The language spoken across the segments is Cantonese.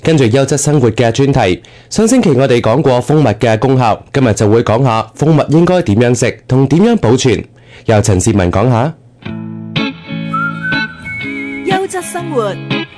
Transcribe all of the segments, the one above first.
跟住優質生活嘅專題，上星期我哋講過蜂蜜嘅功效，今日就會講下蜂蜜應該點樣食同點樣保存。由陳志文講下優質生活。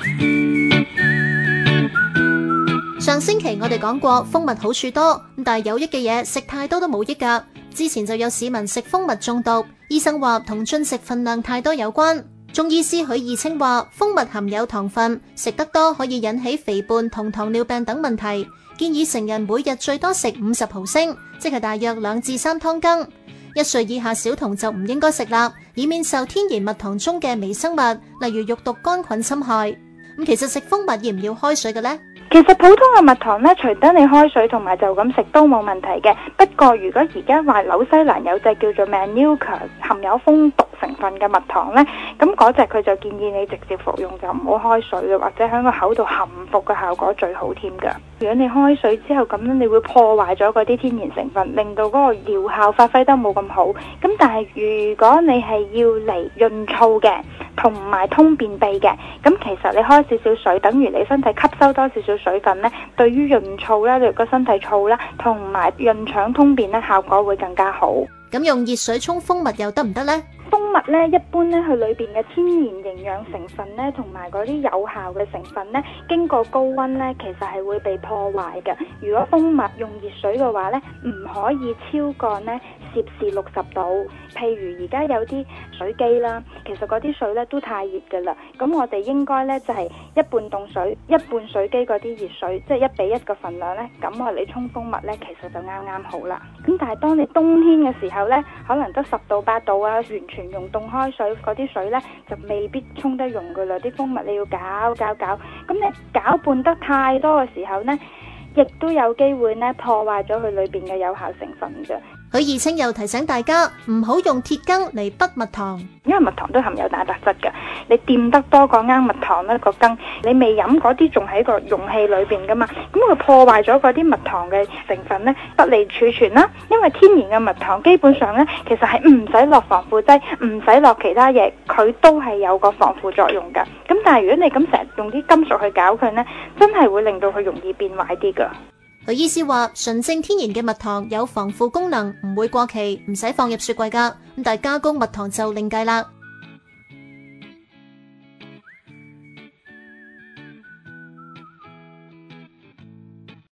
上星期我哋講過蜂蜜好處多，但係有益嘅嘢食太多都冇益㗎。之前就有市民食蜂蜜中毒，醫生話同進食份量太多有關。中醫師許義清話，蜂蜜含有糖分，食得多可以引起肥胖同糖尿病等問題，建議成人每日最多食50毫升，即係大約2至3湯羹。1歲以下小童就唔應該食啦，以免受天然蜜糖中嘅微生物，例如肉毒桿菌侵害。咁其實食蜂蜜要唔要開水嘅呢？ 其實普通嘅蜜糖咧，隨得你開水同埋就咁食都冇問題嘅。不過如果而家話紐西蘭有隻叫做 Manuka 含有蜂毒成分嘅蜜糖咧，咁嗰隻佢就建議你直接服用，就唔好開水嘅，或者喺個口度含服嘅效果最好添噶。如果你開水之後咁樣，你會破壞咗嗰啲天然成分，令到嗰個療效發揮得冇咁好。咁但係如果你係要嚟潤燥嘅，同埋通便秘嘅，咁其實你開少少水，等於你身體吸收多少少水分呢，對於潤燥啦，對個身體燥啦，同埋潤腸通便呢，效果會更加好。 咁用熱水沖蜂蜜又得唔得呢？ 蜂蜜呢，一般呢，佢裏邊嘅天然營養成分呢，同埋嗰啲有效嘅成分呢，經過高溫呢，其實係會被破壞嘅。如果蜂蜜用熱水嘅話呢，唔可以超過呢攝氏60度。譬如而家有啲水機啦，其實嗰啲水呢都太熱噶啦。咁我哋應該呢，就係一半凍水，一半水機嗰啲熱水，即係1比1嘅份量呢。咁我哋沖蜂蜜呢，其實就啱啱好啦。咁但係當你冬天嘅時候呢，可能得10到8度啊，完全用凍開水嗰啲水呢，就未必沖得溶噶啦。啲蜂蜜你要攪，咁你攪拌得太多嘅時候呢，亦都有機會呢破壞咗佢裏邊嘅有效成分嘅。 許義清又提醒大家唔好用鐵羹嚟滗蜜糖， 因為蜜糖都含有蛋白質嘅，你掂得多個羹蜜糖呢個羹，你未飲嗰啲仲喺個容器裏邊噶嘛，咁佢破壞咗嗰啲蜜糖嘅成分呢，不利儲存啦。因為天然嘅蜜糖基本上呢，其實係唔使落防腐劑，唔使落其他嘢，佢都係有個防腐作用噶。咁但係如果你咁成日用啲金屬去攪佢呢，真係會令到佢容易變壞啲噶。 許醫師話，純正天然嘅蜜糖有防腐功能，唔會過期，唔使放入雪櫃噶。咁但係加工蜜糖就另計啦。